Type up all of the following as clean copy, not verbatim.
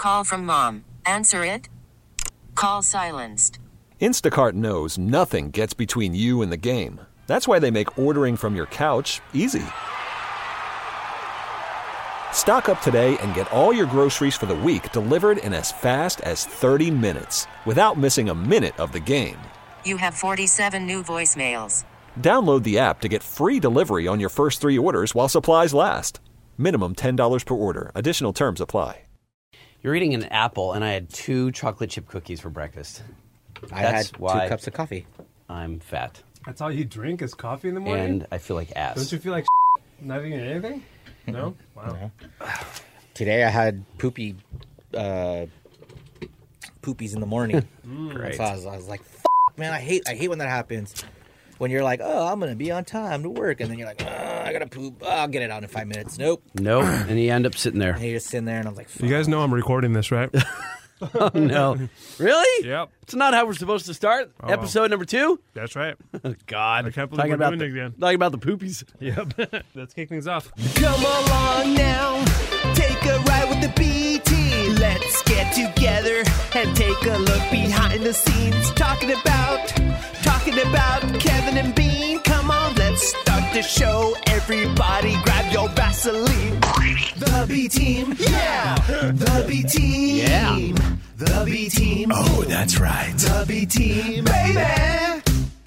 Call from mom. Answer it. Call silenced. Instacart knows nothing gets between you and the game. That's why they make ordering from your couch easy. Stock up today and get all your groceries for the week delivered in as fast as 30 minutes without missing a minute of the game. You have 47 new voicemails. Download the app to get free delivery on your first 3 orders while supplies last. Minimum $10 per order. Additional terms apply. You're eating an apple, and I had 2 chocolate chip cookies for breakfast. I had 2 cups of coffee. I'm fat. That's all you drink is coffee in the morning? And I feel like ass. Don't you feel like not eating anything? No? Wow. No. Today I had poopies in the morning. Great. So I was like, man, I hate when that happens. When you're like, oh, I'm going to be on time to work. And then you're like, I got to poop. I'll get it out in 5 minutes. Nope. And you end up sitting there. And you're just sitting there, and I was like, You guys know I'm recording this, right? Oh, no. Really? Yep. It's not how we're supposed to start. Episode number 2? That's right. Oh, God. I can't believe we're doing it again. Talking about the poopies. Yep. Let's kick things off. Come along now, take a ride with the B-Team. Let's get together and take a look behind the scenes. Talking about Kevin and Bean. Come on, let's start the show. Everybody grab your Vaseline. The B-Team, yeah. The B-Team, Yeah. The B-Team. Oh, that's right. The B-Team, baby.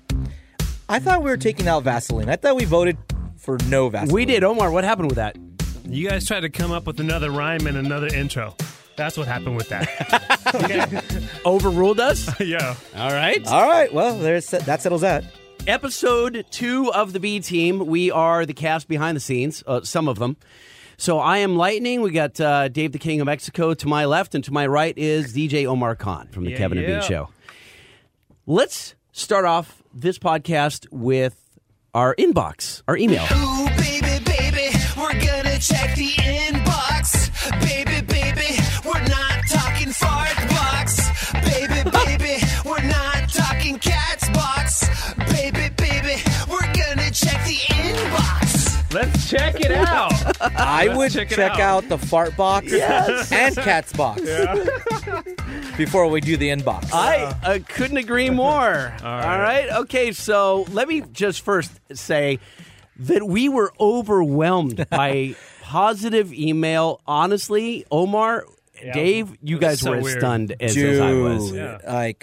I thought we were taking out Vaseline. I thought we voted for no Vaseline. We did. Omar, what happened with that? You guys tried to come up with another rhyme and another intro. That's what happened with that. Overruled us? Yeah. All right. All right, well, that settles that. Episode 2 of the B Team. We are the cast behind the scenes, some of them. So I am Lightning. We got Dave the King of Mexico to my left, and to my right is DJ Omar Khan from the Kevin and Bean Show. Let's start off this podcast with our inbox, our email. Ooh, baby, baby, we're gonna check the inbox. Baby, baby, we're not talking fart box. Baby, baby, we're not talking cat's box. Baby, baby, we're gonna check the inbox. Let's check it out. I would check out the fart box and cat's box before we do the inbox. I couldn't agree more. All right. Okay, so let me just first say that we were overwhelmed by positive email. Honestly, Omar, Dave, you guys were as stunned as I was. Yeah. Like,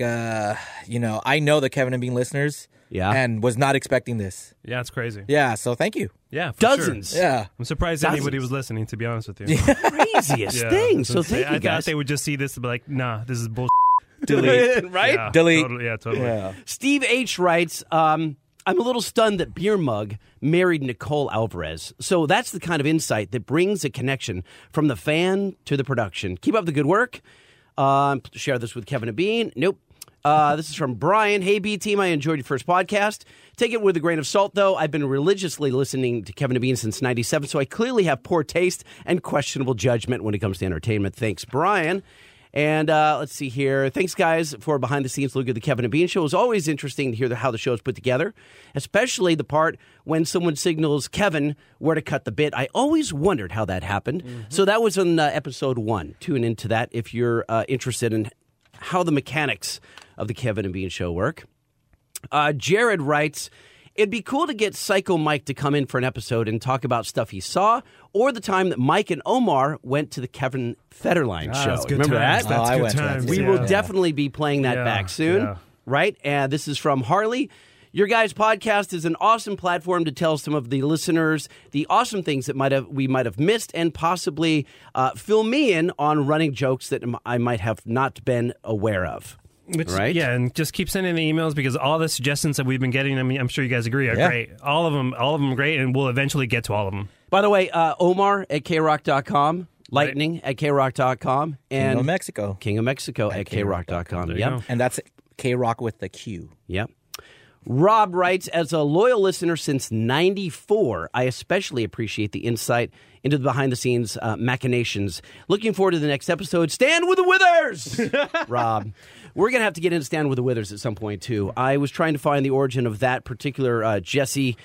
I know the Kevin and Bean listeners. Yeah. And was not expecting this. Yeah, it's crazy. Yeah, so thank you. Yeah, for Dozens. Sure. Yeah. I'm surprised anybody was listening, to be honest with you. Craziest thing. So thank you, I guys. thought they would just see this and be like, nah, this is bullshit. Delete. Right? Yeah, Delete. Totally. Yeah. Steve H. writes, I'm a little stunned that Beer Mug married Nicole Alvarez. So that's the kind of insight that brings a connection from the fan to the production. Keep up the good work. Share this with Kevin and Bean. Nope. This is from Brian. Hey, B-Team, I enjoyed your first podcast. Take it with a grain of salt, though. I've been religiously listening to Kevin and Bean since 97, so I clearly have poor taste and questionable judgment when it comes to entertainment. Thanks, Brian. And let's see here. Thanks, guys, for behind-the-scenes look at the Kevin and Bean Show. It was always interesting to hear how the show is put together, especially the part when someone signals Kevin where to cut the bit. I always wondered how that happened. Mm-hmm. So that was in episode 1. Tune into that if you're interested in how the mechanics of the Kevin and Bean Show work. Jared writes, it'd be cool to get Psycho Mike to come in for an episode and talk about stuff he saw, or the time that Mike and Omar went to the Kevin Federline show. Remember that? That's good times. We will definitely be playing that back soon, right? And this is from Harley. Your guys' podcast is an awesome platform to tell some of the listeners the awesome things that we might have missed, and possibly fill me in on running jokes that I might have not been aware of. Right? Yeah, and just keep sending the emails, because all the suggestions that we've been getting, I mean, I'm sure you guys agree, are great. All of them are great, and we'll eventually get to all of them. By the way, Omar at krock.com, Lightning at krock.com, and King of Mexico. King of Mexico at krock.com. Yep. And that's K-Rock with the Q. Yep. Rob writes, as a loyal listener since 94, I especially appreciate the insight into the behind-the-scenes machinations. Looking forward to the next episode. Stand with the Withers! Rob. We're going to have to get into Stand with the Withers at some point, too. I was trying to find the origin of that particular Jesse...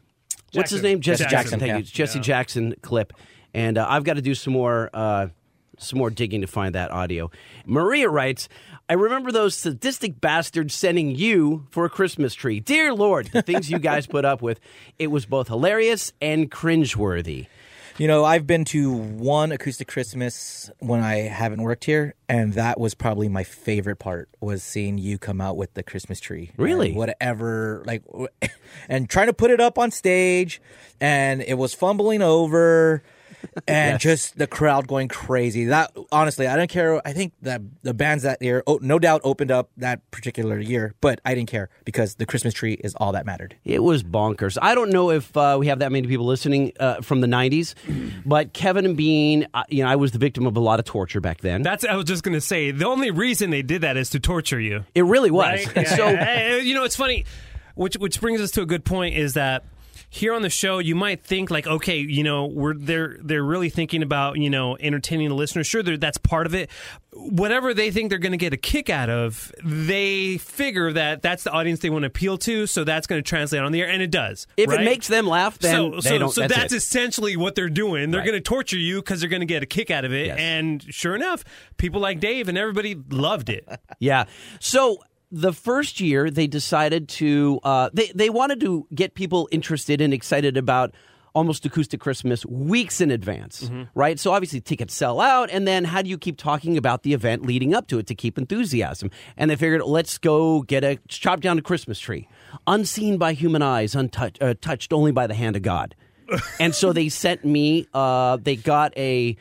what's his name? Jesse Jackson. Thank you. Jesse Jackson clip. And I've got to do some more some more digging to find that audio. Maria writes, I remember those sadistic bastards sending you for a Christmas tree. Dear Lord, the things you guys put up with. It was both hilarious and cringeworthy. You know, I've been to one acoustic Christmas when I haven't worked here, and that was probably my favorite part, was seeing you come out with the Christmas tree. Really? And whatever, like, and trying to put it up on stage, and it was fumbling over, and just the crowd going crazy. That, honestly, I don't care. I think that the bands that year, no doubt, opened up that particular year, but I didn't care because the Christmas tree is all that mattered. It was bonkers. I don't know if we have that many people listening from the 90s, but Kevin and Bean, I was the victim of a lot of torture back then. I was just going to say, the only reason they did that is to torture you. It really was. Right? And so, it's funny, which brings us to a good point, is that here on the show, you might think like, okay, they're really thinking about, entertaining the listeners. Sure, that's part of it. Whatever they think they're going to get a kick out of, they figure that that's the audience they want to appeal to, so that's going to translate on the air, and it does. if right? it makes them laugh, then they don't. So that's it. essentially what they're doing. They're Right. going to torture you because they're going to get a kick out of it. Yes. And sure enough, people like Dave and everybody loved it. Yeah. So the first year, they decided to they wanted to get people interested and excited about Almost Acoustic Christmas weeks in advance, right? So obviously tickets sell out, and then how do you keep talking about the event leading up to it to keep enthusiasm? And they figured, let's go chop down a Christmas tree, unseen by human eyes, touched only by the hand of God. And so they sent me. They got a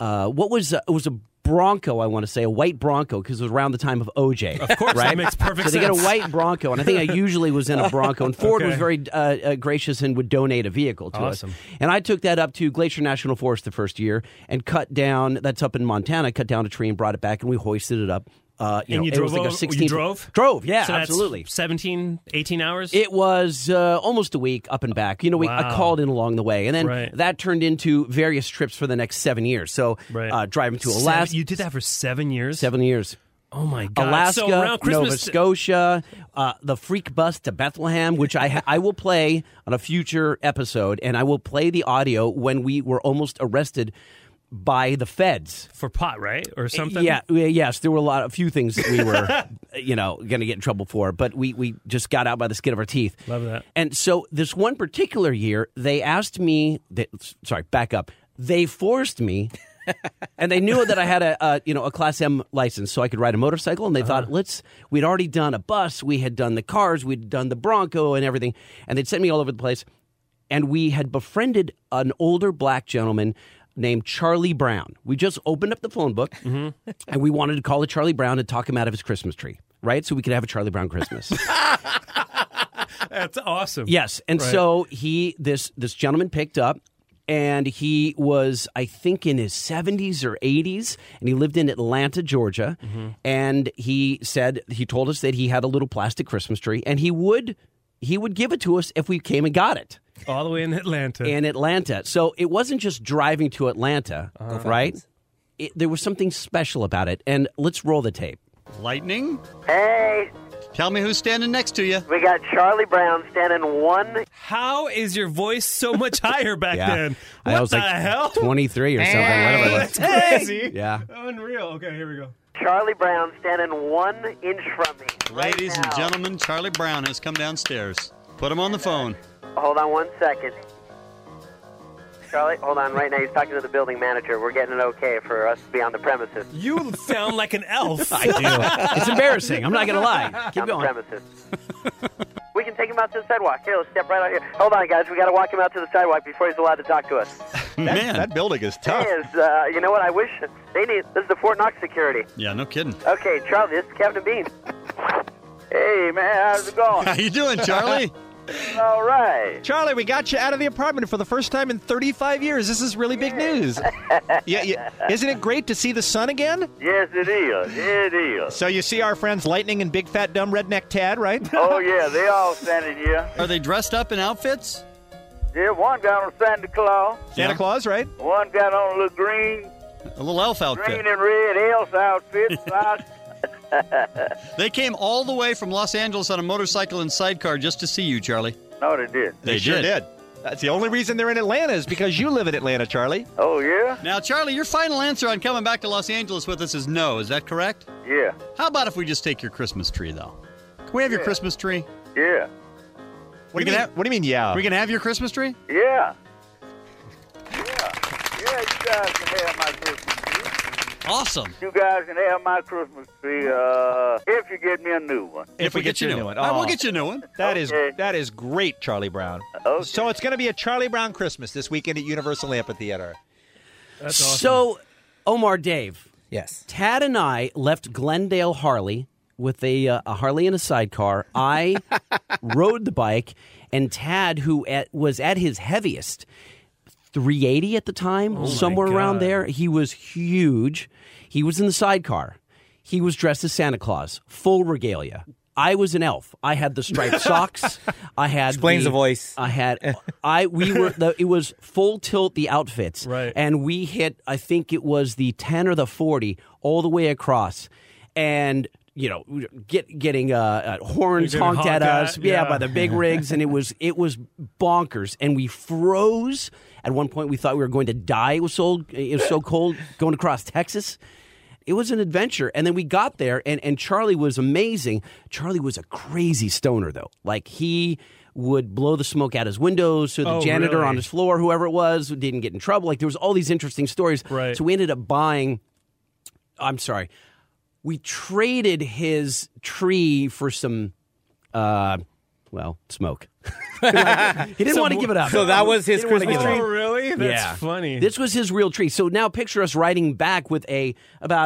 it was a Bronco, I want to say, a white Bronco, because it was around the time of OJ. Of course, right? that makes perfect So they sense. get a white Bronco, and I think I usually was in a Bronco, and Ford was very gracious and would donate a vehicle to us. Awesome. And I took that up to Glacier National Forest the first year and cut down, that's up in Montana, cut down a tree and brought it back, and we hoisted it up. And you it drove was like a over- 16 you drove? Drove, yeah, So that's absolutely. 17, 18 hours? It was almost a week up and back. I Wow. called in along the way. And then Right. that turned into various trips for the next 7 years. So Right. driving to Alaska. You did that for 7 years? 7 years. Oh, my God. Alaska, So around Christmas, Nova Scotia, the Freak Bus to Bethlehem, which I will play on a future episode, and I will play the audio when we were almost arrested by the feds. for pot, right? Or something? Yes, there were a few things that we were, going to get in trouble for, but we just got out by the skin of our teeth. Love that. And so this one particular year, they asked me, back up. They forced me, and they knew that I had a Class M license, so I could ride a motorcycle, and they thought, we'd already done a bus, we had done the cars, we'd done the Bronco and everything, and they'd sent me all over the place, and we had befriended an older black gentleman named Charlie Brown. We just opened up the phone book, and we wanted to call it Charlie Brown and talk him out of his Christmas tree, right? So we could have a Charlie Brown Christmas. That's awesome. Yes, and Right. so this gentleman picked up, and he was, I think, in his 70s or 80s, and he lived in Atlanta, Georgia, and he told us that he had a little plastic Christmas tree, and he would give it to us if we came and got it. All the way in Atlanta. In Atlanta. So it wasn't just driving to Atlanta, right? There was something special about it. And let's roll the tape. Lightning? Hey, Tell me who's standing next to you. we got Charlie Brown standing one. How is your voice so much higher back then? I What was the like hell? 23 or something. Whatever it was. That's crazy. Yeah. Unreal. Okay, here we go. Charlie Brown standing 1 inch from me. right Ladies and now. gentlemen, Charlie Brown has come downstairs. Put him on the phone. Hold on 1 second. Charlie, hold on. Right now, he's talking to the building manager. We're getting it okay for us to be on the premises. You sound like an elf. I do. It's embarrassing. I'm not going to lie. Keep on the going. premises. We can take him out to the sidewalk. Here, let's step right out here. Hold on, guys. We got to walk him out to the sidewalk before he's allowed to talk to us. Man. That building is tough. Hey, you know what? I wish they need. This is the Fort Knox security. Yeah, no kidding. Okay, Charlie, this is Kevin and Bean. Hey, man, how's it going? How you doing, Charlie? All right. Charlie, we got you out of the apartment for the first time in 35 years. This is really big news. Yeah. Isn't it great to see the sun again? Yes, it is. It is. So you see our friends Lightning and Big Fat Dumb Redneck Tad, right? Oh, yeah, they all standing here. Are they dressed up in outfits? Yeah, one got on Santa Claus. Santa Claus, right? One got on a little green A little elf outfit. and red elf outfit. They came all the way from Los Angeles on a motorcycle and sidecar just to see you, Charlie. No, they did. They sure did. That's the only reason they're in Atlanta is because you live in Atlanta, Charlie. Oh, yeah? Now, Charlie, your final answer on coming back to Los Angeles with us is no. Is that correct? Yeah. How about if we just take your Christmas tree, though? Can we have your Christmas tree? Yeah. What do you mean, yeah? We can have your Christmas tree? Yeah. Yeah, you guys can have my Christmas tree. Awesome. You guys can have my Christmas tree if you get me a new one. If we get you a new one. All right, Oh. we'll get you a new one. That is Okay. great, Charlie Brown. Okay. So it's going to be a Charlie Brown Christmas this weekend at Universal Amphitheater. That's awesome. So, Omar, Dave, Yes. Tad and I left Glendale Harley with a Harley and a sidecar. I rode the bike, and Tad, who was at his heaviest, 380 at the time, somewhere around God. there. He was huge. He was in the sidecar. He was dressed as Santa Claus, full regalia. I was an elf. I had the striped socks. I had Explains the voice. It was full tilt, the outfits. Right. And we hit, I think it was the 10 or the 40 all the way across. And, you know, getting horns You're getting honked at honked us. at, Yeah, yeah. by the big rigs. And it was bonkers. And we froze. At one point, we thought we were going to die. It was so cold going across Texas. It was an adventure. And then we got there, and Charlie was amazing. Charlie was a crazy stoner, though. Like, he would blow the smoke out his windows so the Oh, janitor really? on his floor, whoever it was, didn't get in trouble. Like, there was all these interesting stories. Right. So we ended up buying... I'm sorry. We traded his tree for some... smoke. He didn't want to give it up. So that was his He didn't wanna Christmas give it tree? up. Oh, really? That's Yeah. funny. This was his real tree. So now picture us riding back with a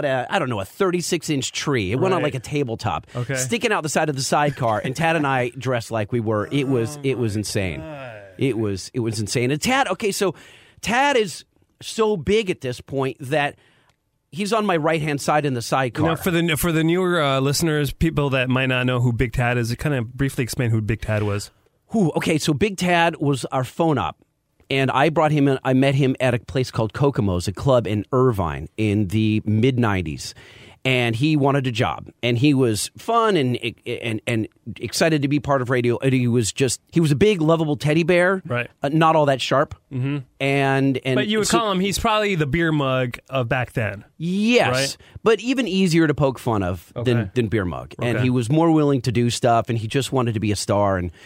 36-inch tree. It went on Right. like a tabletop, Okay. sticking out the side of the sidecar. And Tad and I dressed like we were. It was insane. It was insane. And Tad, okay, so Tad is so big at this point that he's on my right-hand side in the sidecar. Now, for the newer listeners, people that might not know who Big Tad is, kind of briefly explain who Big Tad was. Okay, so Big Tad was our phone op, and I brought him in. I met him at a place called Kokomo's, a club in Irvine in the mid-'90s, and he wanted a job, and he was fun and excited to be part of radio. And he was a big, lovable teddy bear, Right. Not all that sharp, mm-hmm. and But you would call him, he's probably the beer mug of back then. Yes, Right? but even easier to poke fun of Okay. than Beer Mug, and Okay. he was more willing to do stuff, and he just wanted to be a star, and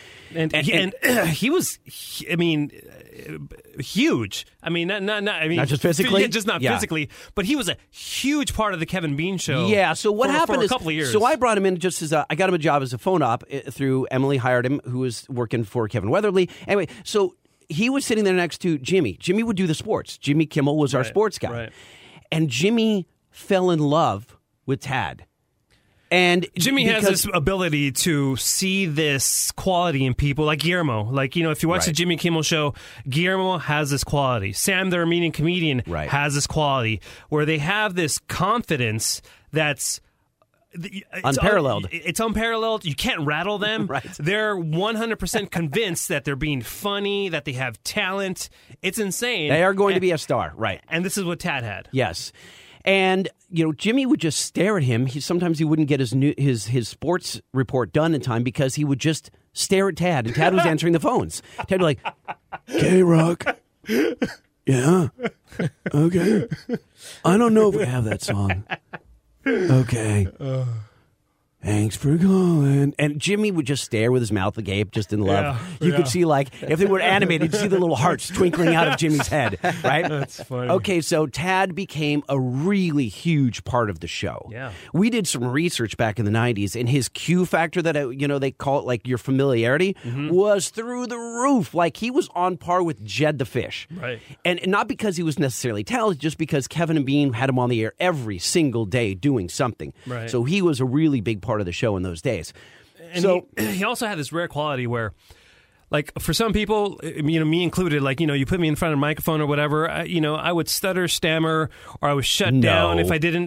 he was, I mean, huge. I mean, Not just physically? yeah, just not Yeah. physically, but he was a huge part of the Kevin Bean show. Yeah. So what happened for is, a couple of years. so I brought him in just as I got him a job as a phone op through Emily hired him, who was working for Kevin Weatherly. Anyway, so he was sitting there next to Jimmy. Jimmy would do the sports. Jimmy Kimmel was our sports guy, right. and Jimmy fell in love with Tad. And Jimmy has because- this ability to see this quality in people, like Guillermo. Like, you know, if you watch the Right. Jimmy Kimmel show, Guillermo has this quality. Sam, the Armenian comedian, Right. has this quality where they have this confidence that's Unparalleled. It's unparalleled. You can't rattle them. Right. They're 100% convinced that they're being funny, that they have talent. It's insane. They are going to be a star, right? And this is what Tad had. Yes. And, you know, Jimmy would just stare at him. Sometimes he wouldn't get his sports report done in time because he would just stare at Tad. And Tad was answering the phones. Tad would be like, K-Rock. Yeah. Okay. I don't know if we have that song. Okay. Thanks for calling. And Jimmy would just stare with his mouth agape, just in love. Yeah, You yeah. could see, like, if they were animated, you'd see the little hearts twinkling out of Jimmy's head, right? That's funny. Okay, so Tad became a really huge part of the show. Yeah. We did some research back in the 90s, and his Q factor that, they call it, like, your familiarity, was through the roof. Like, he was on par with Jed the Fish. Right. And not because he was necessarily talented, just because Kevin and Bean had him on the air every single day doing something. Right. So he was a really big part of the show in those days. And So he also had this rare quality where, like, for some people, me included, like, you put me in front of a microphone or whatever, I would stutter, stammer, or I was shut down if I didn't,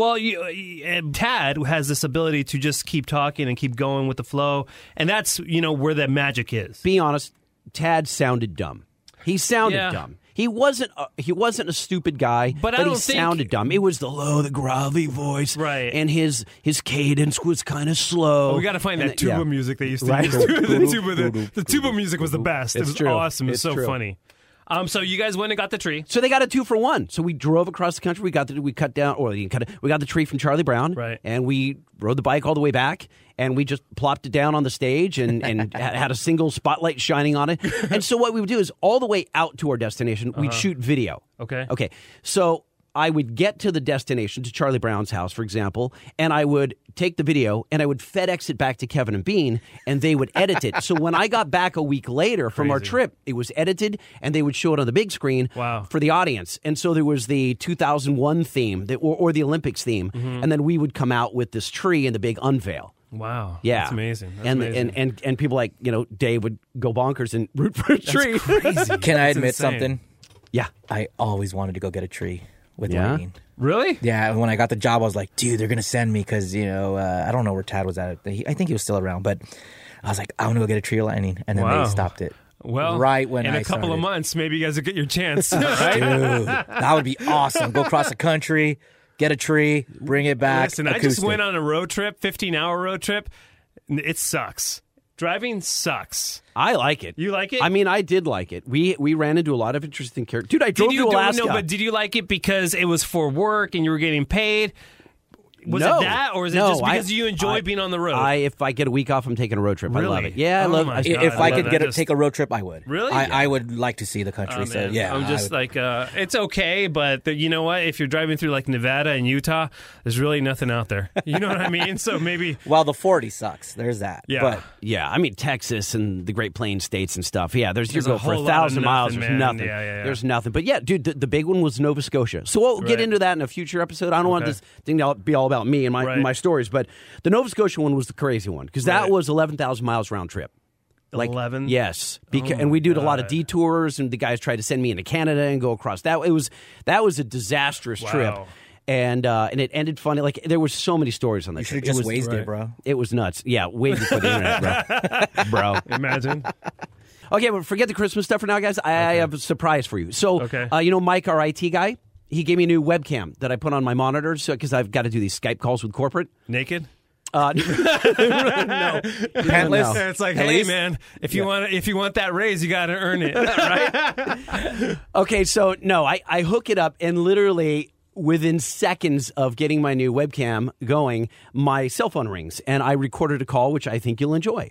Tad has this ability to just keep talking and keep going with the flow. And that's, where the magic is. be honest, Tad sounded dumb. He sounded Yeah. dumb. He wasn't a stupid guy, But I he don't think- sounded dumb. It was the low, the gravelly voice, Right. And his cadence was kind of slow. We got to find And that tuba music they used to Right. use. The tuba music was the best. It It's was true. awesome. It was It's so true. funny. So you guys went and got the tree. So they got a 2-for-1. So we drove across the country. We got the tree from Charlie Brown, Right. And we rode the bike all the way back, and we just plopped it down on the stage and had a single spotlight shining on it. And so what we would do is all the way out to our destination, we'd shoot video. Okay. So I would get to the destination, to Charlie Brown's house, for example, and I would take the video and I would FedEx it back to Kevin and Bean, and they would edit it. So when I got back a week later from our trip, it was edited, and they would show it on the big screen for the audience. And so there was the 2001 theme or the Olympics theme, and then we would come out with this tree and the big unveil. Wow. Yeah. That's amazing. That's and, amazing. And people like, Dave would go bonkers and root for a tree. Crazy. Can I admit insane. something? Yeah. I always wanted to go get a tree with Yeah? lightning. Really? Yeah, when I got the job, I was like, dude, they're going to send me because, I don't know where Tad was at. I think he was still around, but I was like, I want to go get a tree of lightning. And then Wow. they stopped it. Well, right when in I a couple of started. months, maybe you guys will get your chance. Right? Dude, that would be awesome. Go across the country, get a tree, bring it back. Listen, I just went on a road trip, 15-hour road trip. It sucks. Driving sucks. I like it. You like it? I mean, I did like it. We ran into a lot of interesting characters. Dude, I drove to Alaska. No, but did you like it because it was for work and you were getting paid? Was No. it that, or is it No, just because you enjoy being on the road? If I get a week off, I'm taking a road trip. I love Really? it. Yeah, I Oh love my it. God. If I love could that. take a road trip, I would. Really? I would like to see the country. Oh, so man. yeah, I'm I just would. like, it's okay, but you know what? If you're driving through like Nevada and Utah, there's really nothing out there. You know what I mean? So maybe. Well, the 40 sucks. There's that. Yeah. But Yeah, I mean, Texas and the Great Plains states and stuff. Yeah, you There's go a for whole lot of 1,000 miles. nothing, There's man. nothing. Yeah. There's nothing. But yeah, dude, the big one was Nova Scotia. So we'll get Right. into that in a future episode. I don't want this thing to be all about me and Right. my stories, but the Nova Scotia one was the crazy one because that Right. was 11,000 miles round trip. 11? Yes, Oh and we did a lot of God. detours, and the guys tried to send me into Canada and go across. That was a disastrous trip, Wow. and it ended funny. Like there were so many stories on that. you should trip. have just It was, wasted it, bro. It was nuts. Yeah, way before the internet, bro. Imagine. Okay, but forget the Christmas stuff for now, guys. I have a surprise for you. So, Okay. Mike, our IT guy, he gave me a new webcam that I put on my monitors because I've got to do these Skype calls with corporate. Naked? No. Pantless? No. It's like, At hey, least- man, if you want that raise, you got to earn it, right? Okay, so no, I hook it up, and literally within seconds of getting my new webcam going, my cell phone rings, and I recorded a call, which I think you'll enjoy.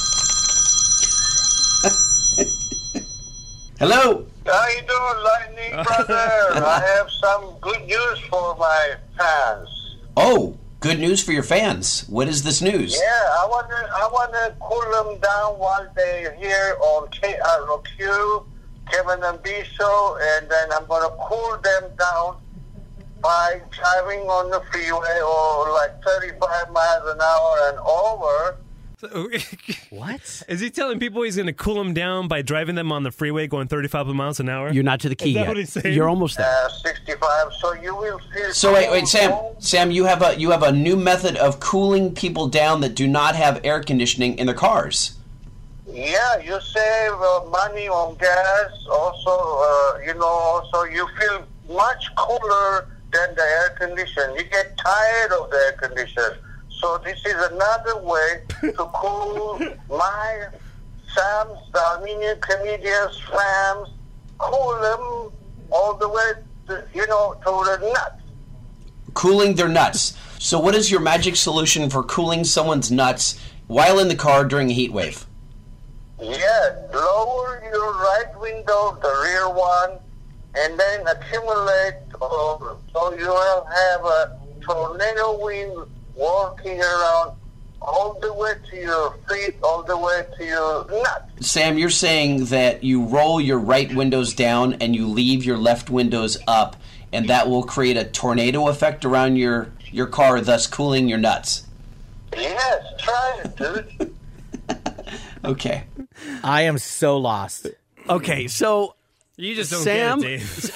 Hello. How you doing, Lightning Brother? I have some good news for my fans. Oh, good news for your fans. What is this news? Yeah, I want to cool them down while they're here on Q, Kevin and B show, and then I'm going to cool them down by driving on the freeway or like 35 miles an hour and over. What? Is he telling people he's going to cool them down by driving them on the freeway going 35 miles an hour? You're not to the key Is that yet. what he's saying? You're almost there. 65, so you will feel... So wait, Sam, you have a new method of cooling people down that do not have air conditioning in their cars. Yeah, you save money on gas. Also, also you feel much cooler than the air condition. You get tired of the air condition. So this is another way to cool my Sam's, the Armenian comedians' fans, cool them all the way to the nuts. Cooling their nuts. So what is your magic solution for cooling someone's nuts while in the car during a heat wave? Yeah, lower your right window, the rear one, and then accumulate, so you will have a tornado wind walking around all the way to your feet, all the way to your nuts. Sam, you're saying that you roll your right windows down and you leave your left windows up, and that will create a tornado effect around your car, thus cooling your nuts. Yes, try it, dude. Okay. I am so lost. Okay, so You just don't Sam, get it, Dave.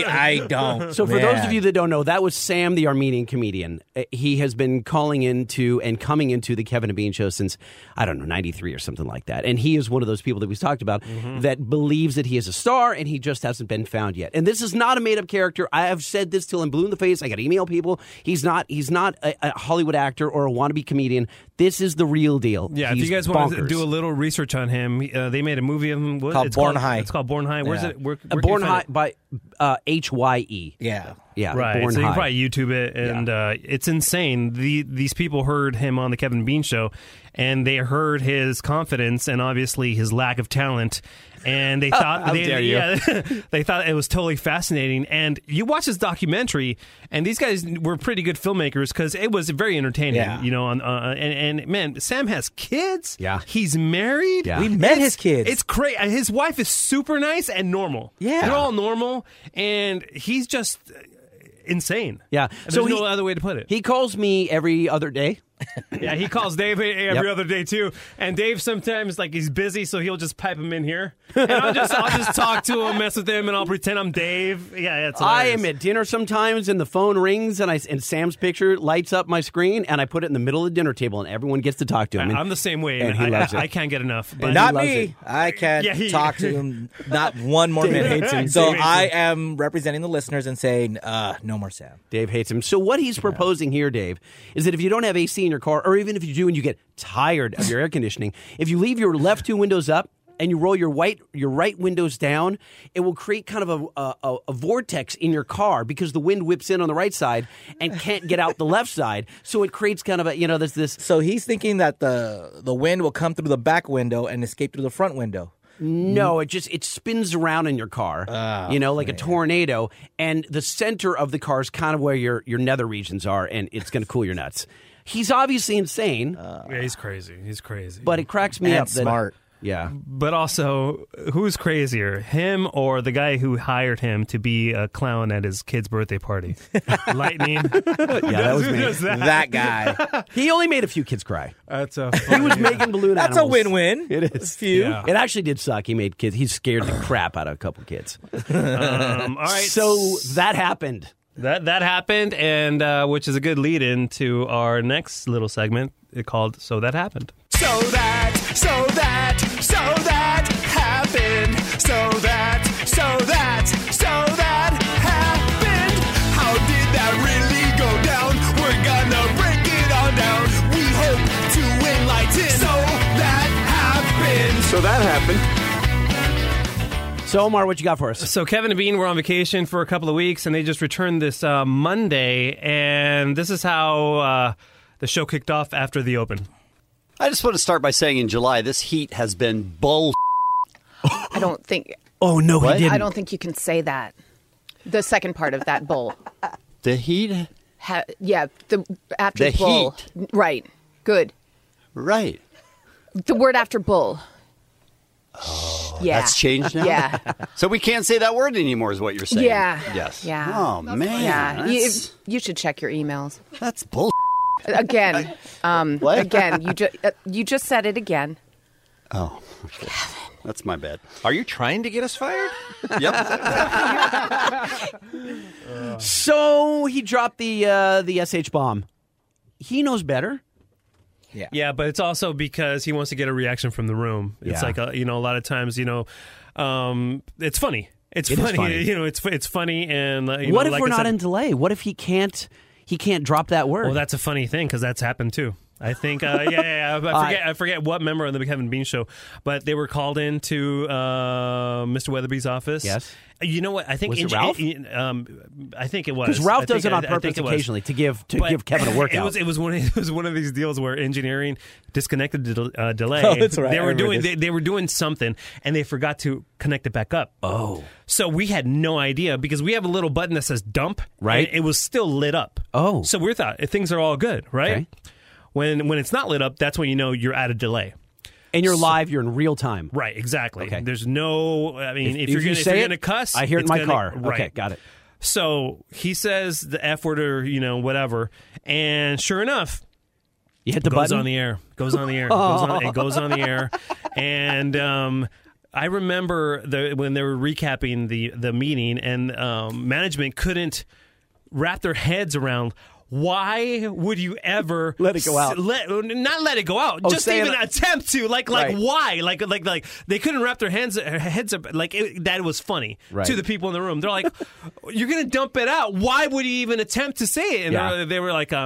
I don't. So for those of Man. you that don't know, that was Sam, the Armenian comedian. He has been calling into and coming into the Kevin and Bean show since, I don't know, 93 or something like that. And he is one of those people that we've talked about that believes that he is a star and he just hasn't been found yet. And this is not a made-up character. I have said this till I'm blue in the face. I got to email people. He's not a Hollywood actor or a wannabe comedian. This is the real deal. Yeah, He's if you guys want to bonkers. do a little research on him, they made a movie of him. Called Born High. It's called Born High. Where's Yeah. it? Where Born can you High find by HYE. Yeah. Yeah, Right, Born so you High. can probably YouTube it, and it's insane. These people heard him on the Kevin Bean show, and they heard his confidence and obviously his lack of talent, and they thought How dare you. they thought it was totally fascinating. And you watch this documentary, and these guys were pretty good filmmakers because it was very entertaining. Yeah. You know, and man, Sam has kids. Yeah. He's married. Yeah. We met his kids. It's crazy. His wife is super nice and normal. Yeah. They're all normal, and he's just insane. Yeah. There's So no other way to put it. He calls me every other day. Yeah, he calls Dave every Yep. other day too, and Dave sometimes like he's busy, so he'll just pipe him in here, and I'll just talk to him, mess with him, and I'll pretend I'm Dave. Yeah, it's I hilarious. am at dinner sometimes, and the phone rings, and Sam's picture lights up my screen, and I put it in the middle of the dinner table, and everyone gets to talk to him. I'm the same way, and he loves it. I can't get enough. But Not loves me. it. I can't Yeah, he- talk to him not one more Dave minute. hates him. So Dave hates I him. am representing the listeners and saying, no more Sam. Dave hates him. So what he's proposing here, Dave, is that if you don't have AC in your car, or even if you do and you get tired of your air conditioning, if you leave your left two windows up and you roll your right windows down, it will create kind of a vortex in your car because the wind whips in on the right side and can't get out the left side. So it creates kind of there's this. So he's thinking that the wind will come through the back window and escape through the front window. No, it spins around in your car, like a tornado, and the center of the car is kind of where your nether regions are, and it's going to cool your nuts. He's obviously insane, yeah, he's crazy. He's crazy. but it cracks me And up. that- smart. Yeah. But also, who's crazier, him or the guy who hired him to be a clown at his kid's birthday party? Lightning. Yeah, that was Who me. does that? That guy. He only made a few kids cry. That's a. He was making balloon That's a animals. win-win. It is. Few. Yeah. It actually did suck. He made kids. He scared the crap out of a couple kids. All right. So that happened. That happened, and which is a good lead in to our next little segment called "So That Happened." So that happened. So that happened. How did that really go down? We're gonna break it all down. We hope to enlighten. So that happened. So that happened. So, Omar, what you got for us? So Kevin and Bean were on vacation for a couple of weeks, and they just returned this Monday, and this is how the show kicked off after the open. I just want to start by saying in July, this heat has been bull. I don't think. Oh, no, What? he didn't. I don't think you can say that. The second part of that bull. The heat? After The bull. heat. Right. Good. Right. The word after bull. Oh, Yeah. that's changed now? Yeah. So we can't say that word anymore is what you're saying. Yeah. Yes. Yeah. Oh, man. Yeah. You, That's, you should check your emails. that's bull. Again. What? Again. You just said it again. Oh, okay. That's my bad. Are you trying to get us fired? Yep. So he dropped the SH bomb. He knows better. Yeah, but it's also because he wants to get a reaction from the room. It's Yeah. like a lot of times, it's funny. It is funny. It's funny, and What if like we're I not said- in delay? What if he can't drop that word? Well, that's a funny thing because that's happened too. I think, I forget what member of the Kevin Bean show, but they were called into Mr. Weatherby's office. Yes. You know what? I think Was it Ralph? I think it was Because Ralph I does think- it on I think purpose it was. occasionally to give But Kevin a workout. It was one of these deals where engineering disconnected the delay. Oh, that's right. They I were remember doing this. they were doing something and they forgot to connect it back up. Oh. So we had no idea because we have a little button that says dump. Right. And it was still lit up. Oh. So we thought things are all good, right? Okay. When it's not lit up, that's when you know you're at a delay. And you're live. You're in real time. Right, exactly. Okay. There's no. I mean, if you you're say going to it, cuss, I hear it in it's my gonna- car. Right. Okay, got it. So he says the F word or whatever, and sure enough, You hit the goes button. on the air. Goes on the air. It goes on the air, and I remember when they were recapping the meeting, and management couldn't wrap their heads around. Why would you ever let it go out? Not let it go out. Just even attempt to. Like why? Like they couldn't wrap their heads up. That was funny to the people in the room. They're like, "You're gonna dump it out. Why would you even attempt to say it?" And they were like,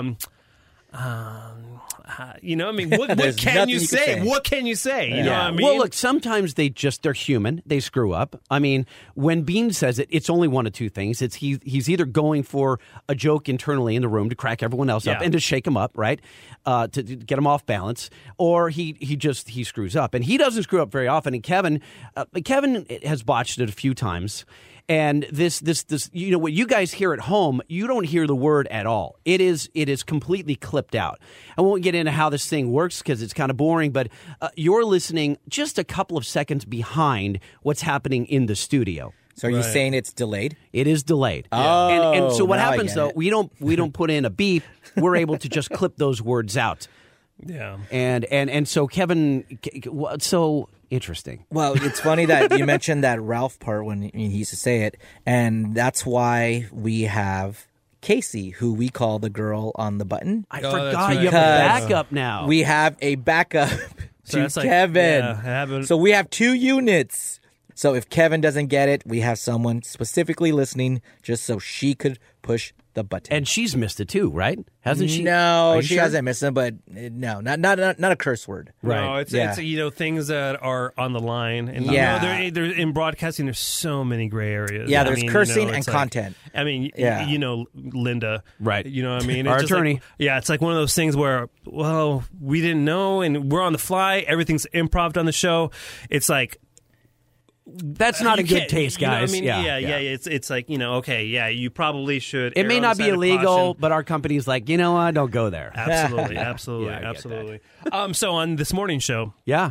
you know, I mean, what can you say? What can you say? You know what I mean? Well, look, sometimes they're human. They screw up. I mean, when Bean says it, it's only one of two things. It's he's either going for a joke internally in the room to crack everyone else up and to shake them up, right? To get them off balance, or he screws up. And he doesn't screw up very often. And Kevin has botched it a few times. And this, you know, what you guys hear at home, you don't hear the word at all. It is completely clipped out. I won't get into how this thing works because it's kind of boring, but you're listening just a couple of seconds behind what's happening in the studio. So are you saying it's delayed? It is delayed. Oh, and so what happens though? We don't put in a beep. We're able to just clip those words out. Yeah. And so Kevin, so interesting. Well, it's funny that you mentioned that Ralph part when he used to say it, and that's why we have Casey, who we call the girl on the button. I forgot you have a backup now. We have a backup to Kevin. So we have 2 units. So if Kevin doesn't get it, we have someone specifically listening just so she could push the button. And she's missed it too, right? Hasn't she? No, she hasn't missed it, but no, not a curse word. Right. No, it's you know, things that are on the line. And you know, they're in broadcasting, there's so many gray areas. Yeah, there's cursing and content. I mean, you know, Linda. Right. You know what I mean? Our it's attorney. It's like one of those things where, well, we didn't know and we're on the fly. Everything's improv on the show. It's like, that's not in good taste, guys. You know what I mean? It's like, you know, okay, you probably should. It may not be illegal, but our company's like, you know what? Don't go there. Absolutely, absolutely. So on this morning show,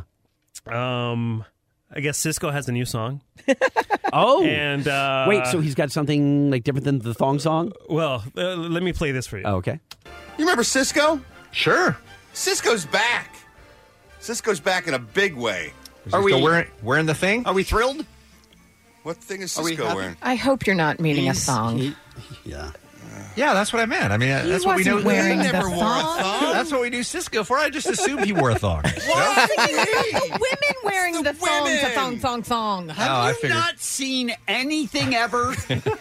I guess Cisco has a new song. And wait, so he's got something like different than the thong song? Well, let me play this for you. Oh, okay. You remember Cisco? Sure. Cisco's back. Cisco's back in a big way. Are we wearing the thing? Are we thrilled? What thing is Cisco wearing? I hope you're not meaning a thong. Yeah, that's what I meant. I mean, that's what we know. He never wore a thong. That's what we knew Cisco for. I just assumed he wore a thong. What? The women wearing the thong. Have you not seen anything ever?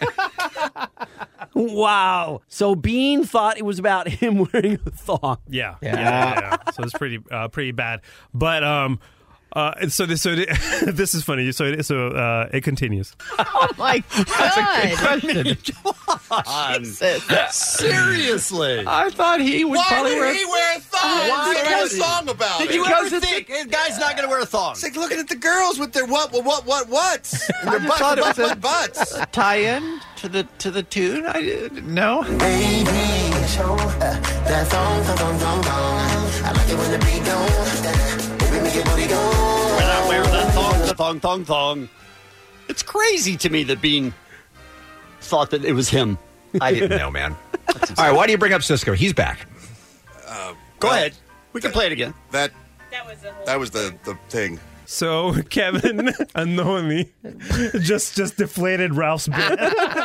Wow. So Bean thought it was about him wearing a thong. Yeah. So it's pretty bad. But so this is funny. So it continues. Oh my God! Jesus. Seriously, I thought he would probably wear. Why would he wear a thong? What's the song about? Did you ever think a guy's not going to wear a thong? It's like looking at the girls with their what's and their butts. A tie-in to the tune. I didn't know. Baby, show that thong. I like it when the beat goes. Baby, make your booty go. When I wear the thong. It's crazy to me that Bean thought that it was him. I didn't know, man. All right, why do you bring up Cisco? He's back. Go ahead. We can play it again. That was the thing. So Kevin unknowingly just deflated Ralph's bit.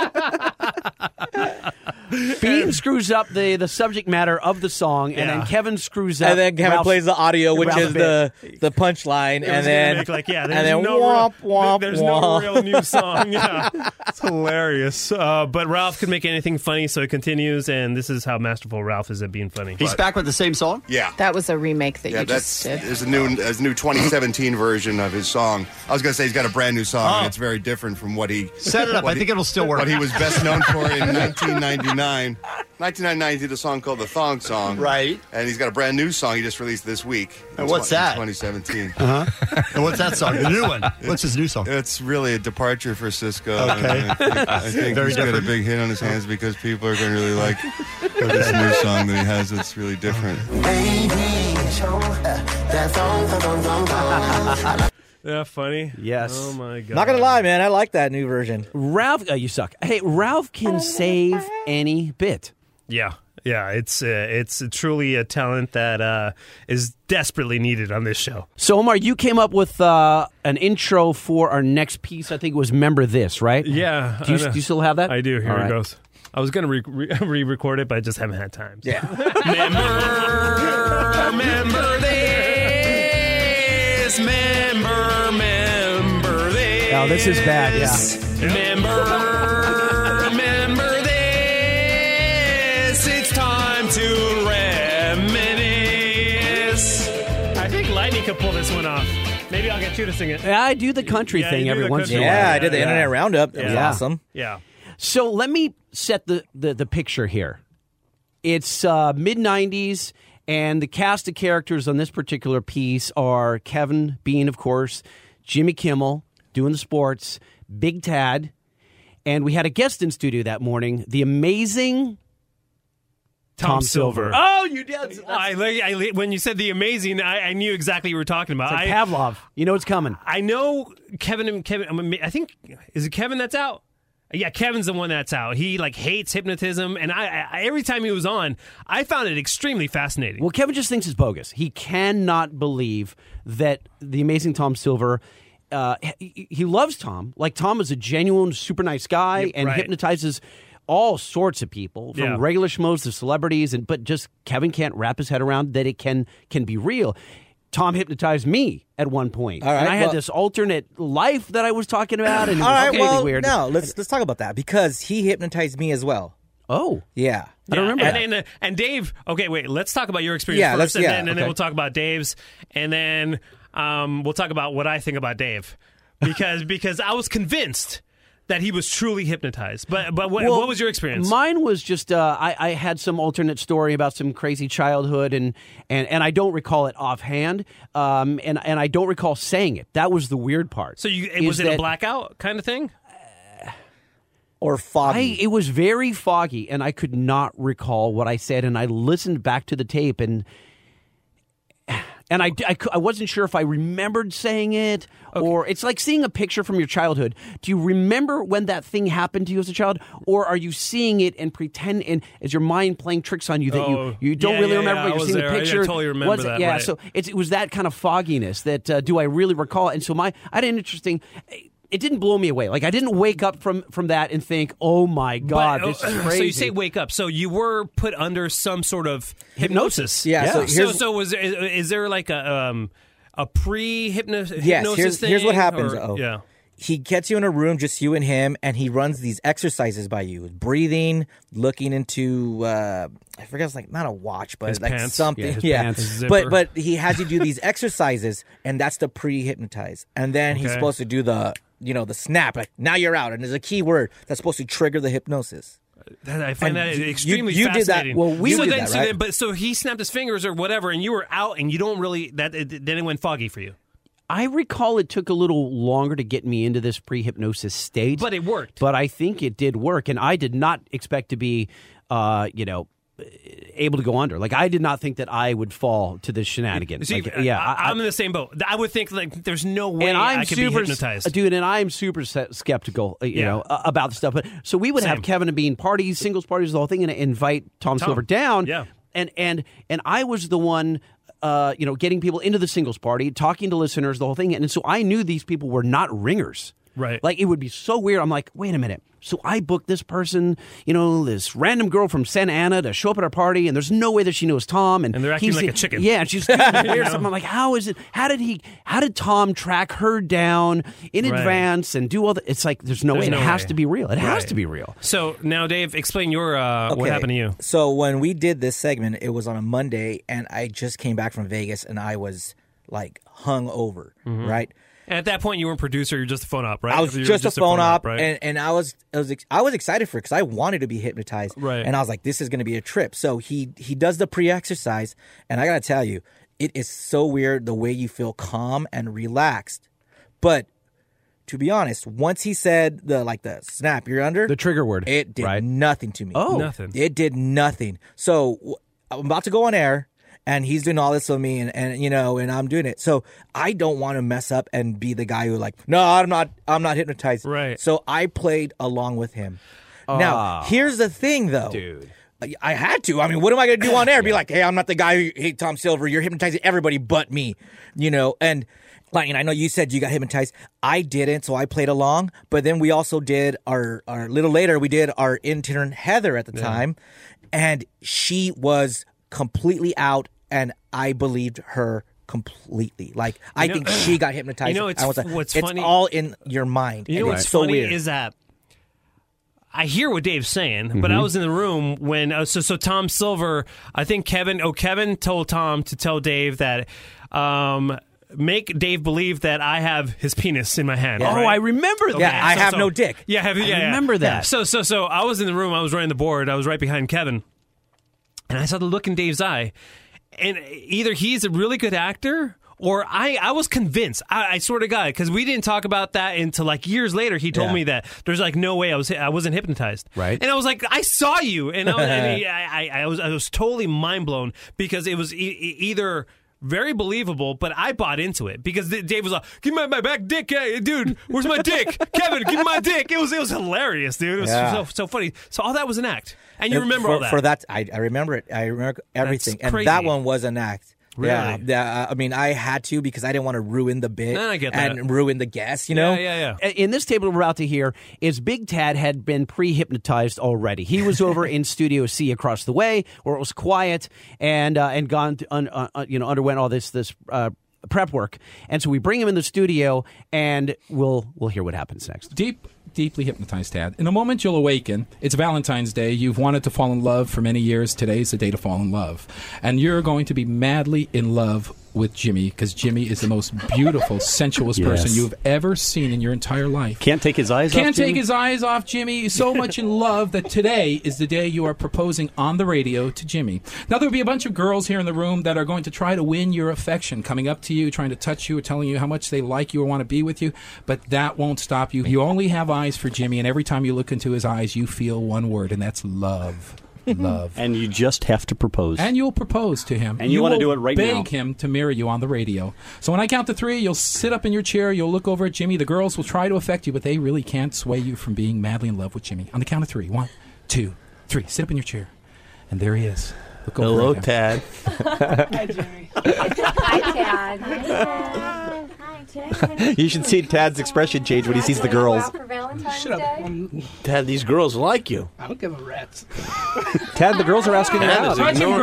Bean screws up the subject matter of the song, and then Kevin screws up. And then Kevin plays the audio, which is the punchline, and then there's no real new song. Yeah, it's hilarious. But Ralph can make anything funny, so it continues, and this is how masterful Ralph is at being funny. He's back with the same song. Yeah, that was a remake that you just did. There's a new 2017 version of his song. I was going to say he's got a brand new song, and it's very different from what he set it up. I think it'll still work. What he was best known for in 1999. 1999, he did a song called The Thong Song. Right. And he's got a brand new song he just released this week. And what's that? 2017. Uh-huh. And what's that song? The new one. What's his new song? It's really a departure for Cisco. Okay. I think he's got a big hit on his hands because people are going to really like this new song that he has that's really different. Yeah, funny. Yes. Oh my God. Not gonna lie, man. I like that new version. Ralph, you suck. Hey, Ralph can save any bit. Yeah. Yeah, it's truly a talent that is desperately needed on this show. So, Omar, you came up with an intro for our next piece. I think it was Remember This, right? Yeah. Do you still have that? I do. Here All it right. goes. I was going to re-record it, but I just haven't had time. Yeah. Remember this. Remember this. Oh, this is bad, yeah. Remember this. It's time to reminisce. I think Lightning could pull this one off. Maybe I'll get you to sing it. Yeah, I do the country Yeah, thing you do every the once in a country while. Yeah, I did the Internet Roundup. It was awesome. Yeah. So let me set the picture here. It's mid-'90s, and the cast of characters on this particular piece are Kevin Bean, of course, Jimmy Kimmel, doing the sports, Big Tad, and we had a guest in studio that morning, the amazing Tom Silver. Oh, you did. When you said the amazing, I knew exactly what you were talking about. It's like Pavlov. You know it's coming. I know Kevin. I think, is it Kevin that's out? Yeah, Kevin's the one that's out. He hates hypnotism, and I every time he was on, I found it extremely fascinating. Well, Kevin just thinks it's bogus. He cannot believe that the amazing Tom Silver. He loves Tom. Like, Tom is a genuine, super nice guy and hypnotizes all sorts of people, from regular schmoes to celebrities. But just Kevin can't wrap his head around that it can be real. Tom hypnotized me at one point, All right, and I had this alternate life that I was talking about. And it all was right, well, weird. no, let's talk about that because he hypnotized me as well. Oh, yeah. I don't remember that. And Dave. Okay, wait. Let's talk about your experience first, and then we'll talk about Dave's, and then we'll talk about what I think about Dave, because I was convinced that he was truly hypnotized. But what was your experience? Mine was just I had some alternate story about some crazy childhood, and I don't recall it offhand, and I don't recall saying it. That was the weird part. So was it a blackout kind of thing? Or foggy? It was very foggy, and I could not recall what I said, and I listened back to the tape, and I wasn't sure if I remembered saying it, or it's like seeing a picture from your childhood. Do you remember when that thing happened to you as a child, or are you seeing it and pretend, and is your mind playing tricks on you that you don't really remember, but you're seeing the picture? I totally remember that. Yeah, right. so it was that kind of fogginess that do I really recall? And so I had an interesting. It didn't blow me away. Like, I didn't wake up from that and think, "Oh my God, this is crazy." So you say wake up. So you were put under some sort of hypnosis. Yeah. So is there like a pre-hypnosis Yes. thing? Here's what happens. Yeah. He gets you in a room, just you and him, and he runs these exercises by you: breathing, looking into I forget, it's like not a watch, but his like pants. something. Yeah, his pants. His zipper. But he has you do these exercises, and that's the pre-hypnotize. And then he's supposed to do the snap, like now you're out, and there's a key word that's supposed to trigger the hypnosis. I find that extremely you fascinating. did that. Well, we did that, right? So he snapped his fingers or whatever, and you were out, and you don't really then it went foggy for you. I recall it took a little longer to get me into this pre-hypnosis state. But it worked. But I think it did work, and I did not expect to be, able to go under. Like, I did not think that I would fall to this shenanigan. See, I'm in the same boat. I would think, like, there's no way I could be hypnotized. Dude, and I'm super skeptical, about the stuff. But so we would have Kevin and Bean parties, singles parties, the whole thing, and invite Tom Silver down. Yeah. And I was the one getting people into the singles party, talking to listeners, the whole thing. And so I knew these people were not ringers. Right. Like, it would be so weird. I'm like, wait a minute. So I booked this person, this random girl from Santa Ana to show up at our party, and there's no way that she knows Tom. And they're acting like a chicken. Yeah, and she's doing weird stuff. I'm like, how is it? How did Tom track her down in advance and do all that? It's like, there's no way. It has to be real. It has to be real. So now, Dave, explain your what happened to you. So when we did this segment, it was on a Monday, and I just came back from Vegas, and I was like hung over, right? And at that point, you weren't a producer; you're just a phone op, right? I was just a phone op, right? and I was excited for it because I wanted to be hypnotized, right? And I was like, "This is going to be a trip." So he does the pre-exercise, and I got to tell you, it is so weird the way you feel calm and relaxed. But to be honest, once he said the snap, you're under the trigger word, it did nothing to me. Oh, nothing. It did nothing. So I'm about to go on air. And he's doing all this with me, and I'm doing it. So I don't want to mess up and be the guy who no, I'm not hypnotized. Right. So I played along with him. Now, here's the thing, though. Dude. I had to. I mean, what am I going to do on air? Be like, hey, I'm not the guy who, hey, Tom Silver, you're hypnotizing everybody but me, and like, and I know you said you got hypnotized. I didn't, so I played along. But then we also did our little later, we did our intern Heather at the time, and she was completely out, and I believed her completely. Like, I think she got hypnotized. What's it's funny? all in your mind. You know what's so funny weird. is that I hear what Dave's saying, but I was in the room when so Tom Silver, I think Kevin told Tom to tell Dave that make Dave believe that I have his penis in my hand. Yeah. Right? Oh, I remember that. Yeah, I have no dick. Yeah, I remember that. So I was in the room, I was running the board, I was right behind Kevin, and I saw the look in Dave's eye, and either he's a really good actor or I was convinced. I swear to God, because we didn't talk about that until like years later. He told me that there's like no way I wasn't hypnotized. Right. And I was like, I saw you, and I was totally mind blown because it was either very believable, but I bought into it because Dave was like, "Give me my back dick, hey, dude. Where's my dick, Kevin? Give me my dick." It was hilarious, dude. It was so funny. So all that was an act, and you remember all that. For that, I remember it. I remember everything, That's crazy. and that one was an act. Really? Yeah. I mean, I had to because I didn't want to ruin the bit I get that. and ruin the guest, you know? Yeah. In this table we're about to hear is Big Tad had been pre-hypnotized already. He was over in Studio C across the way where it was quiet and gone to, underwent all this prep work. And so we bring him in the studio and we'll hear what happens next. Deeply hypnotized, Tad. In a moment you'll awaken. It's Valentine's Day. You've wanted to fall in love for many years. Today's the day to fall in love. And you're going to be madly in love with Jimmy because Jimmy is the most beautiful, sensuous person you've ever seen in your entire life. Can't take his eyes off Can't take Jimmy? his eyes off Jimmy. He's so much in love that today is the day you are proposing on the radio to Jimmy. Now, there'll be a bunch of girls here in the room that are going to try to win your affection, coming up to you, trying to touch you, telling you how much they like you or want to be with you, but that won't stop you. You only have eyes for Jimmy, and every time you look into his eyes, you feel one word, and that's love. Love. And you just have to propose. And you'll propose to him. And you want to do it right now. Beg him to marry you on the radio. So when I count to 3, you'll sit up in your chair, you'll look over at Jimmy. The girls will try to affect you, but they really can't sway you from being madly in love with Jimmy. On the count of 3. 1, 2, 3. Sit up in your chair. And there he is. Look over Hello, at him. Tad. Hi, Jimmy. Hi, Tad. Hi, Tad. You should see Tad's expression change when he sees the girls. Shut up. Tad, these girls like you. I don't give a rat's. Tad, the girls are asking you out.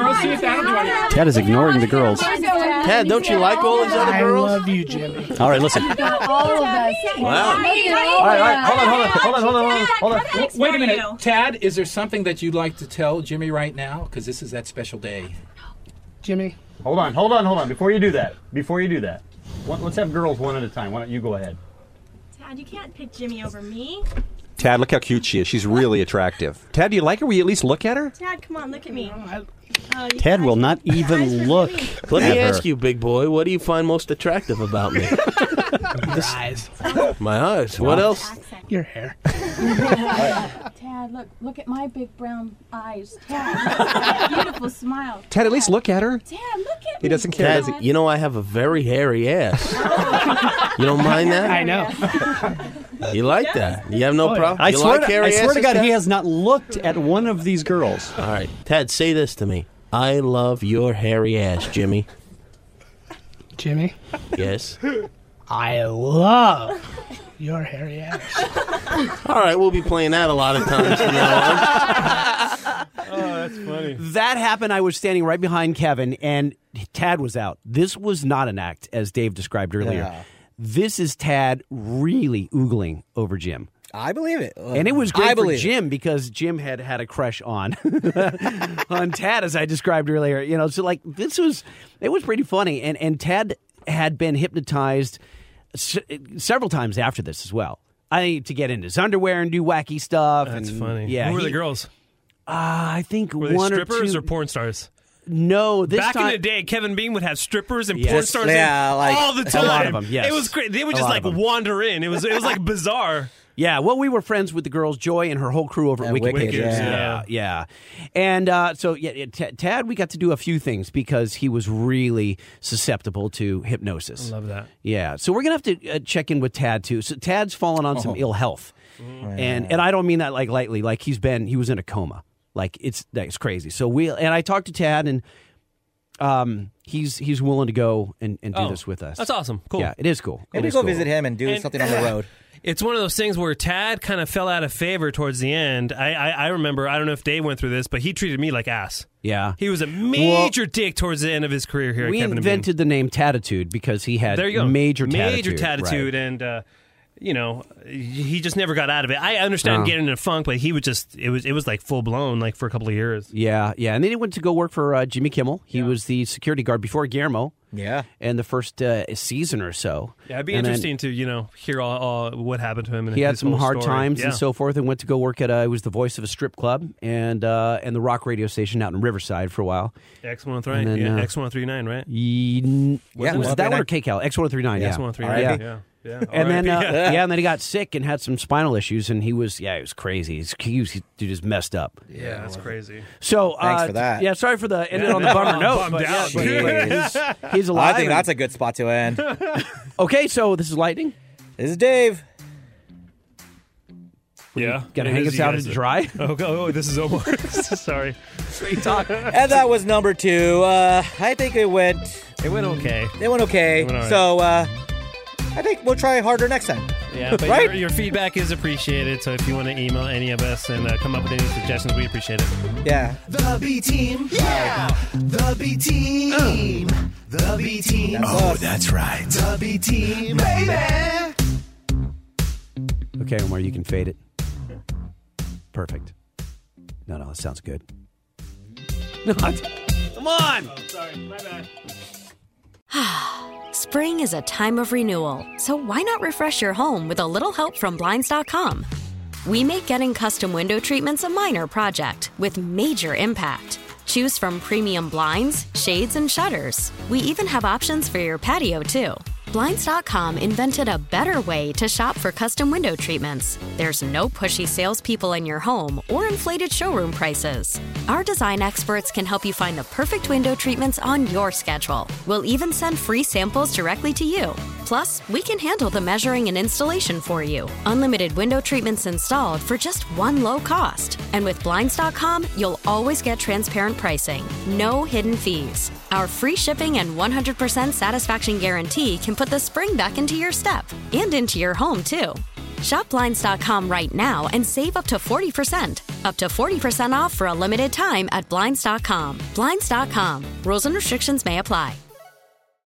Tad is ignoring the girls. Tad, don't you like all these other girls? I love you, Jimmy. All right, listen. All of us. Wow. All right, hold on. Wait a minute. Tad, is there something that you'd like to tell Jimmy right now? Because this is that special day. Jimmy. Hold on. Before you do that, let's have girls one at a time. Why don't you go ahead? Tad, you can't pick Jimmy over me. Tad, look how cute she is. She's really attractive. Tad, do you like her? Will you at least look at her? Tad, come on, look at me. Tad will not even look Let at me her. ask you, big boy, what do you find most attractive about me? Your eyes. My eyes. What else? Your hair. Tad, look at my big brown eyes. Tad, beautiful smile. Tad, at least look at her. Tad, look at me. He doesn't care, Tad, does he? you know I have a very hairy ass. You don't mind that? I know. You like that? You have no problem? I You swear, like to, hairy I swear to asses, God, Tad? he has not looked at one of these girls. All right. Tad, say this to me. I love your hairy ass, Jimmy. Jimmy. Yes? I love your hairy ass. All right, we'll be playing that a lot of times from now on. Oh, that's funny. That happened. I was standing right behind Kevin, and Tad was out. This was not an act, as Dave described earlier. Yeah. This is Tad really oogling over Jim. I believe it. And it was great I for believe Jim because Jim had a crush on Tad, as I described earlier. You know, so like it was pretty funny. And Tad had been hypnotized several times after this as well. To get into his underwear and do wacky stuff. That's and, funny. Yeah, Who were the girls? I think Were they one strippers or or two. porn stars? No, this Back time in the day, Kevin Bean would have strippers and Yes. porn stars Yeah, in like, all the a time. lot of them, yes. It was great. They would A just lot like of them. wander in. It was like bizarre. Yeah, well, we were friends with the girls, Joy and her whole crew over at Wicked. Wicked, Yeah. And Tad, we got to do a few things because he was really susceptible to hypnosis. I love that. Yeah, so we're going to have to check in with Tad, too. So Tad's fallen on some ill health. And I don't mean that like lightly, like he was in a coma. Like that's crazy. So I talked to Tad, and he's willing to go and do this with us. That's awesome. Cool. Yeah, it is cool. Maybe go visit him and do something on the road. It's one of those things where Tad kind of fell out of favor towards the end. I remember, I don't know if Dave went through this, but he treated me like ass. Yeah. He was a major dick towards the end of his career here at We Kevin and invented the name Tattitude because he had There you go. major Major tattitude. tattitude, and he just never got out of it. I understand getting in a funk, but he would just it was like full blown, like for a couple of years. Yeah. And then he went to go work for Jimmy Kimmel. He was the security guard before Guillermo. Yeah. And the first season or so. Yeah, it'd be interesting to hear all what happened to him. And he had his some whole hard story. times and so forth, and went to go work at he was the voice of a strip club and the rock radio station out in Riverside for a while. X103, then, X139, right? Was it that one or KCAL? X139, yeah. X139, yeah. And then, and then he got sick and had some spinal issues, and he was crazy. He just messed up. Yeah, that's crazy. So thanks for that. Yeah, sorry for the ending on the bummer note. Bummed out. He's alive. I think that's a good spot to end. Okay, so this is Lightning. This is Dave. Yeah, Gotta hang us out to dry. Oh, this is Omar. Sorry. Straight talk. And that was number 2. I think it went okay. It went okay. It went all right. So I think we'll try harder next time. Yeah, but right? your feedback is appreciated. So if you want to email any of us and come up with any suggestions, we appreciate it. Yeah. The B team. Yeah. The B team. The B team. That's right. The B team. Baby. Okay, Omar, you can fade it. Perfect. No, that sounds good. No, come on. Oh, sorry, my bad. Spring is a time of renewal, so why not refresh your home with a little help from Blinds.com? We make getting custom window treatments a minor project with major impact. Choose from premium blinds, shades, and shutters. We even have options for your patio, too. Blinds.com invented a better way to shop for custom window treatments. There's no pushy salespeople in your home or inflated showroom prices. Our design experts can help you find the perfect window treatments on your schedule. We'll even send free samples directly to you. Plus, we can handle the measuring and installation for you. Unlimited window treatments installed for just one low cost. And with Blinds.com, you'll always get transparent pricing. No hidden fees. Our free shipping and 100% satisfaction guarantee can put the spring back into your step and into your home, too. Shop Blinds.com right now and save up to 40%. Up to 40% off for a limited time at Blinds.com. Blinds.com. Rules and restrictions may apply.